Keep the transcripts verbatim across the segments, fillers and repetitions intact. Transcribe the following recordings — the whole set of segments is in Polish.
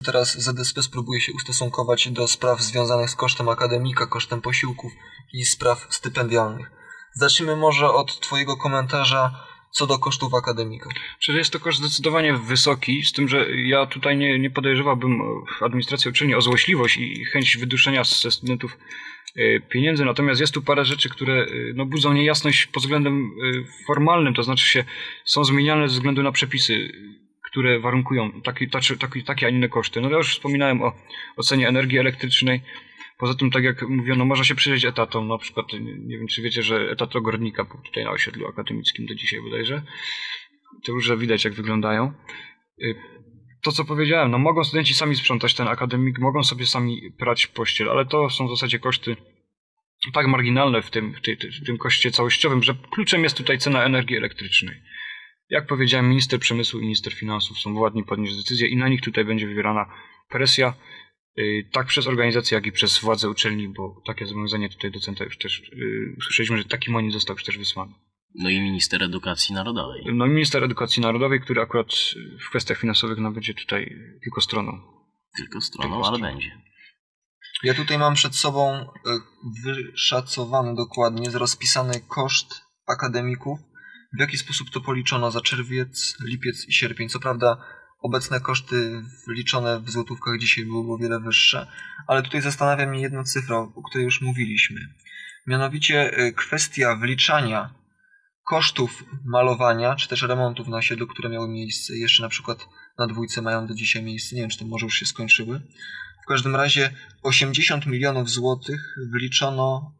Teraz Z D S P spróbuje się ustosunkować do spraw związanych z kosztem akademika, kosztem posiłków i spraw stypendialnych. Zacznijmy może od Twojego komentarza co do kosztów akademika. Czyli jest to koszt zdecydowanie wysoki, z tym, że ja tutaj nie, nie podejrzewałbym administracji uczelni o złośliwość i chęć wyduszenia ze studentów pieniędzy, natomiast jest tu parę rzeczy, które no, budzą niejasność pod względem formalnym, to znaczy się są zmieniane ze względu na przepisy, które warunkują taki, taki, takie, a inne koszty. No ja już wspominałem o, o cenie energii elektrycznej. Poza tym, tak jak mówiono, można się przyjrzeć etatom. Na przykład, nie wiem, czy wiecie, że etat ogrodnika był tutaj na osiedlu akademickim do dzisiaj bodajże. To już widać, jak wyglądają. To, co powiedziałem, no mogą studenci sami sprzątać ten akademik, mogą sobie sami prać pościel, ale to są w zasadzie koszty tak marginalne w tym, w, tej, w tym koszcie całościowym, że kluczem jest tutaj cena energii elektrycznej. Jak powiedziałem, minister przemysłu i minister finansów są władni podnieść decyzję i na nich tutaj będzie wywierana presja, yy, tak przez organizację, jak i przez władze uczelni, bo takie zobowiązanie tutaj docenta już też yy, usłyszeliśmy, że taki monit został już też wysłany. No i minister edukacji narodowej. No i minister edukacji narodowej, który akurat w kwestiach finansowych no, będzie tutaj tylko stroną. Tylko stroną, tylko ale stroną. będzie. Ja tutaj mam przed sobą wyszacowany dokładnie, rozpisany koszt akademików, w jaki sposób to policzono za czerwiec, lipiec i sierpień. Co prawda obecne koszty wliczone w złotówkach dzisiaj były o wiele wyższe, ale tutaj zastanawia mnie jedna cyfra, o której już mówiliśmy. Mianowicie kwestia wliczania kosztów malowania, czy też remontów na osiedlu, które miały miejsce. Jeszcze na przykład na dwójce mają do dzisiaj miejsce. Nie wiem, czy to może już się skończyły. W każdym razie osiemdziesiąt milionów złotych wliczono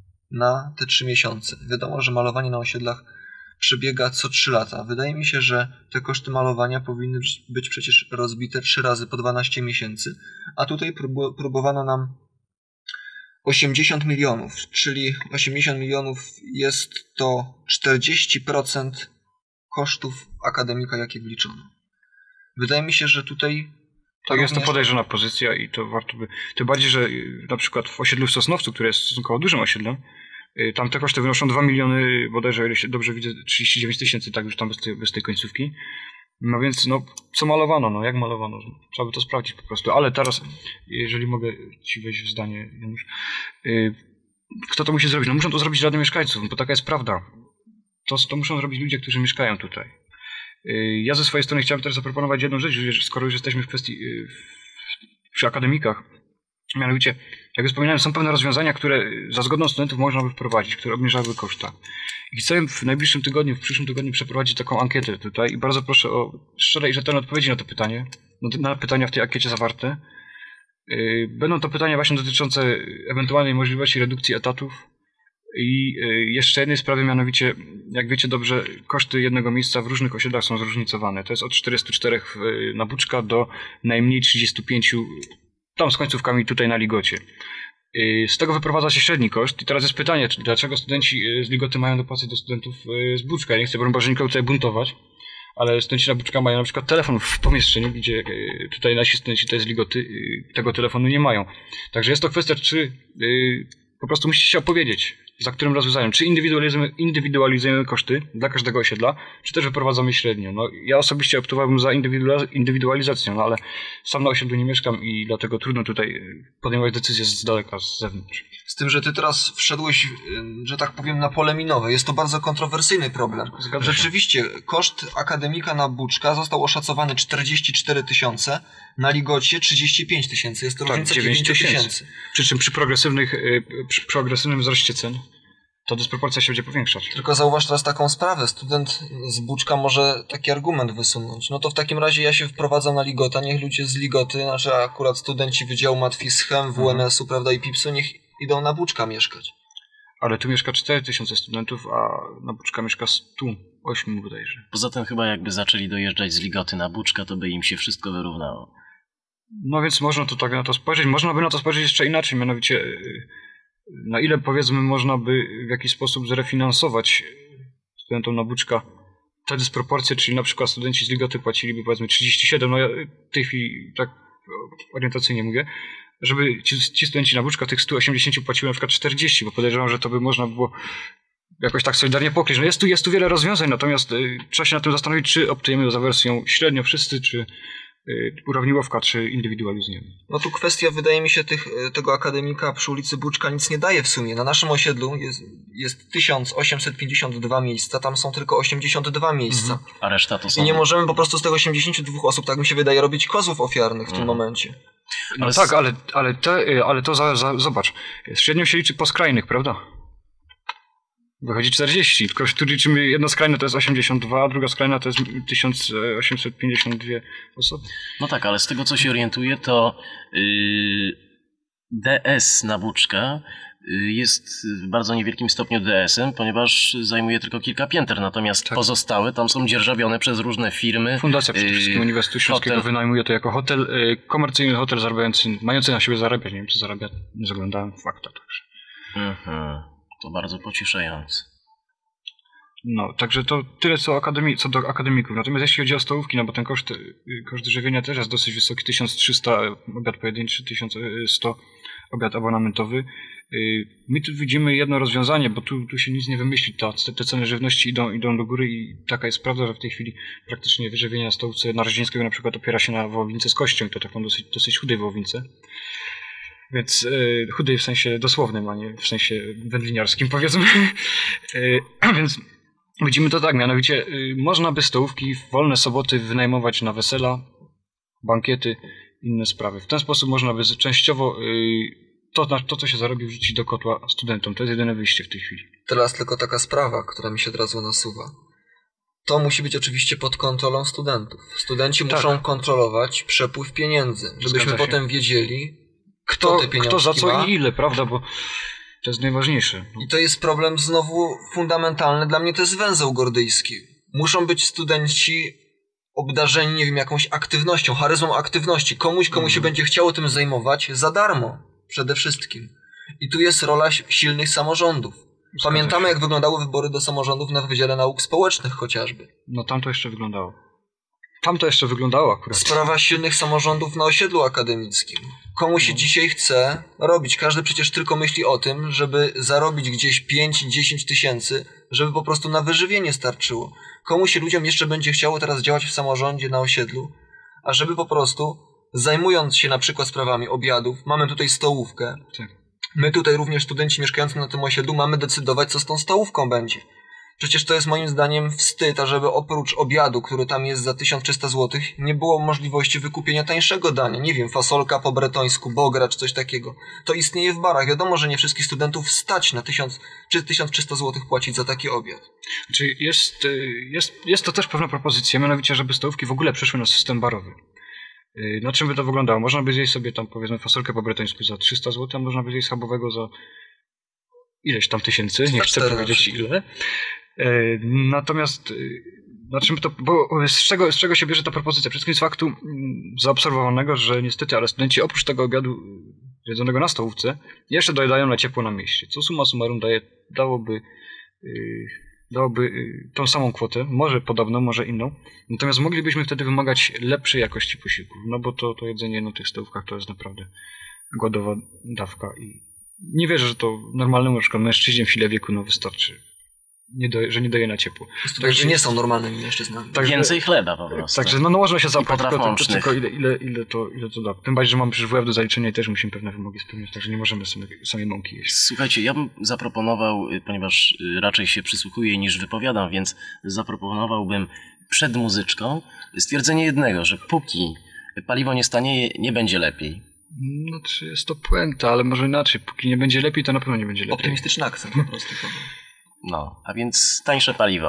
na te trzy miesiące. Wiadomo, że malowanie na osiedlach przebiega co trzy lata. Wydaje mi się, że te koszty malowania powinny być przecież rozbite trzy razy po dwanaście miesięcy, a tutaj prób- próbowano nam osiemdziesiąt milionów, czyli osiemdziesiąt milionów jest to czterdzieści procent kosztów akademika, jakie wliczono. Wydaje mi się, że tutaj tak, jest to podejrzana pozycja i to warto by... Tym bardziej, że na przykład w osiedlu w Sosnowcu, które jest stosunkowo dużym osiedlem, tam te koszty wynoszą dwa miliony, bodajże, o ile się dobrze widzę, trzydzieści dziewięć tysięcy, tak już tam bez tej, bez tej końcówki. No więc, no, co malowano, no, jak malowano? Trzeba by to sprawdzić po prostu. Ale teraz, jeżeli mogę Ci wejść w zdanie, Janusz, yy, kto to musi zrobić? No muszą to zrobić rady mieszkańców, bo taka jest prawda. To, to muszą zrobić ludzie, którzy mieszkają tutaj. Yy, ja ze swojej strony chciałem teraz zaproponować jedną rzecz, skoro już jesteśmy w kwestii, yy, przy akademikach. Mianowicie, jak już wspominałem, są pewne rozwiązania, które za zgodą studentów można by wprowadzić, które obniżałyby koszta. I chcę w najbliższym tygodniu, w przyszłym tygodniu przeprowadzić taką ankietę tutaj i bardzo proszę o szczere i rzetelne odpowiedzi na to pytanie, na pytania w tej ankiecie zawarte. Będą to pytania właśnie dotyczące ewentualnej możliwości redukcji etatów i jeszcze jednej sprawy, mianowicie, jak wiecie dobrze, koszty jednego miejsca w różnych osiedlach są zróżnicowane. To jest od czterystu czterech na Buczka do najmniej trzydziestu pięciu tam z końcówkami tutaj na Ligocie. Z tego wyprowadza się średni koszt i teraz jest pytanie, dlaczego studenci z Ligoty mają dopłacać do studentów z Buczka. Ja nie chcę, broń Boże, nikogo tutaj buntować, ale studenci na Buczka mają na przykład telefon w pomieszczeniu, gdzie tutaj nasi studenci tutaj z Ligoty tego telefonu nie mają. Także jest to kwestia, czy po prostu musicie się opowiedzieć, za którym rozwiązaniem. Czy indywidualizujemy, indywidualizujemy koszty dla każdego osiedla, czy też wyprowadzamy średnio. No, ja osobiście optowałbym za indywidualizacją, no ale sam na osiedlu nie mieszkam i dlatego trudno tutaj podejmować decyzje z daleka, z zewnątrz. Z tym, że ty teraz wszedłeś, że tak powiem, na pole minowe. Jest to bardzo kontrowersyjny problem. Zgadza się. Rzeczywiście, koszt akademika na Buczka został oszacowany czterdzieści cztery tysiące, na Ligocie trzydzieści pięć tysięcy. Jest to tak, różnica dziewięć tysięcy. Przy czym przy, progresywnych, przy progresywnym wzroście cen to dysproporcja się będzie powiększać. Tylko zauważ teraz taką sprawę. Student z Buczka może taki argument wysunąć. No to w takim razie ja się wprowadzam na Ligota, niech ludzie z Ligoty, znaczy akurat studenci Wydziału Matwis, Chem, W N S-u, prawda, i Pipsu, niech idą na Buczka mieszkać. Ale tu mieszka cztery tysiące studentów, a na Buczka mieszka sto osiem bodajże. Poza tym chyba jakby zaczęli dojeżdżać z Ligoty na Buczka, to by im się wszystko wyrównało. No więc można to tak na to spojrzeć. Można by na to spojrzeć jeszcze inaczej, mianowicie na ile, powiedzmy, można by w jakiś sposób zrefinansować studentom na Buczka te dysproporcje, czyli na przykład studenci z Ligoty płaciliby, powiedzmy, trzydzieści siedem, no ja w tej chwili tak orientacyjnie mówię, żeby ci, ci studenci na Buczka tych sto osiemdziesiąt płaciły na przykład czterdzieści, bo podejrzewam, że to by można było jakoś tak solidarnie pokryć. No jest tu, jest tu wiele rozwiązań, natomiast y, trzeba się nad tym zastanowić, czy optujemy za wersją średnio wszyscy, czy y, urawniłowka czy indywidualizujemy. No tu kwestia, wydaje mi się, tych, tego akademika przy ulicy Buczka nic nie daje w sumie. Na naszym osiedlu jest, jest tysiąc osiemset pięćdziesiąt dwa miejsca, tam są tylko osiemdziesiąt dwa miejsca. Mhm. A reszta to są... I nie możemy po prostu z tych osiemdziesięciu dwóch osób, tak mi się wydaje, robić kozłów ofiarnych w tym Mhm. momencie. No Ale tak, s- ale, ale, te, ale to za, za, zobacz, średnio się liczy po skrajnych, prawda? Wychodzi czterdzieści, tylko tu liczymy, jedna skrajna to jest osiemdziesiąt dwa, a druga skrajna to jest tysiąc osiemset pięćdziesiąt dwie osoby. No tak, ale z tego co się orientuję, to yy, D S na Buczka yy, jest w bardzo niewielkim stopniu D S-em, ponieważ zajmuje tylko kilka pięter, natomiast Tak. pozostałe tam są dzierżawione przez różne firmy. Fundacja przede Yy, wszystkim Uniwersytetu Śląskiego hotel. wynajmuje to jako hotel, y, komercyjny hotel zarabiający, mający na siebie zarabiać, nie wiem czy zarabia, nie zaglądałem w fakta także. Mhm. To bardzo pocieszające. No, także to tyle co, akademi, co do akademików. Natomiast jeśli chodzi o stołówki, no bo ten koszt, y, koszt żywienia też jest dosyć wysoki, tysiąc trzysta obiad pojedynczy, tysiąc sto obiad abonamentowy. Y, My tu widzimy jedno rozwiązanie, bo tu, tu się nic nie wymyśli. Ta, te, te ceny żywności idą, idą do góry i taka jest prawda, że w tej chwili praktycznie wyżywienie na stołówce Narożeńskiego na przykład opiera się na wołowince z kością i to taką dosyć, dosyć chudej wołowince. Więc y, chudej w sensie dosłownym, a nie w sensie wędliniarskim powiedzmy. y, więc widzimy to tak, mianowicie y, można by stołówki w wolne soboty wynajmować na wesela, bankiety, inne sprawy. W ten sposób można by z- częściowo y, to, na- to, co się zarobi, wrzucić do kotła studentom. To jest jedyne wyjście w tej chwili. Teraz tylko taka sprawa, która mi się od razu nasuwa. To musi być oczywiście pod kontrolą studentów. Studenci Tak. muszą kontrolować przepływ pieniędzy, żebyśmy Zgadza się. potem wiedzieli, kto, Kto, te pieniądze kto za co ma. i ile, prawda? Bo to jest najważniejsze. I to jest problem znowu fundamentalny. Dla mnie to jest węzeł gordyjski. Muszą być studenci obdarzeni, nie wiem, jakąś aktywnością, charyzmą aktywności. Komuś, komu się Mhm. będzie chciało tym zajmować za darmo. Przede wszystkim. I tu jest rola si- silnych samorządów. Pamiętamy, jak wyglądały wybory do samorządów na Wydziale Nauk Społecznych chociażby. No tam to jeszcze wyglądało. Tam to jeszcze wyglądało akurat. Sprawa silnych samorządów na osiedlu akademickim. Komu się dzisiaj chce robić? Każdy przecież tylko myśli o tym, żeby zarobić gdzieś pięć dziesięć tysięcy, żeby po prostu na wyżywienie starczyło. Komu się ludziom jeszcze będzie chciało teraz działać w samorządzie na osiedlu, a żeby po prostu, zajmując się na przykład sprawami obiadów, mamy tutaj stołówkę. Tak. My tutaj również studenci mieszkający na tym osiedlu mamy decydować, co z tą stołówką będzie. Przecież to jest moim zdaniem wstyd, ażeby oprócz obiadu, który tam jest za tysiąc trzysta złotych, nie było możliwości wykupienia tańszego dania. Nie wiem, fasolka po bretońsku, bogra czy coś takiego. To istnieje w barach. Wiadomo, że nie wszystkich studentów stać na tysiąc czy tysiąc trzysta złotych płacić za taki obiad. Znaczy jest, y, jest, jest to też pewna propozycja, mianowicie, żeby stołówki w ogóle przeszły na system barowy. Y, Na czym by to wyglądało? Można by zjeść sobie tam powiedzmy fasolkę po bretońsku za trzysta złotych, a można by zjeść schabowego za ileś tam tysięcy, nie Za chcę cztery na powiedzieć przykład. ile. Y, Natomiast y, na czym to, bo z czego, z czego się bierze ta propozycja? Przede wszystkim z faktu mm, zaobserwowanego, że niestety, ale studenci oprócz tego obiadu y, jedzonego na stołówce jeszcze dojedają na ciepło na mieście, co summa summarum daje, dałoby y, dałoby y, tą samą kwotę, może podobną, może inną. Natomiast moglibyśmy wtedy wymagać lepszej jakości posiłków, no bo to, to jedzenie na tych stołówkach to jest naprawdę głodowa dawka i nie wierzę, że to normalnemu na przykład mężczyźnie w sile wieku no wystarczy, nie doje, że nie daje na ciepło. Studenci Także- nie są normalnymi mężczyznami. Także- Więcej chleba po prostu. Także no, no można się zapłać, potraw tylko, to, mącznych. tylko ile, ile, ile, to, ile to da. Tym bardziej, że mamy przecież W F do zaliczenia i też musimy pewne wymogi spełniać, także nie możemy same, samej mąki jeść. Słuchajcie, ja bym zaproponował, y, ponieważ y, raczej się przysłuchuję niż wypowiadam, więc zaproponowałbym przed muzyczką stwierdzenie jednego, że póki paliwo nie stanieje, nie będzie lepiej. No czy jest to puenta, ale może inaczej. Póki nie będzie lepiej, to na pewno nie będzie lepiej. Optymistyczny akcent po prostu. No, a więc tańsze paliwo.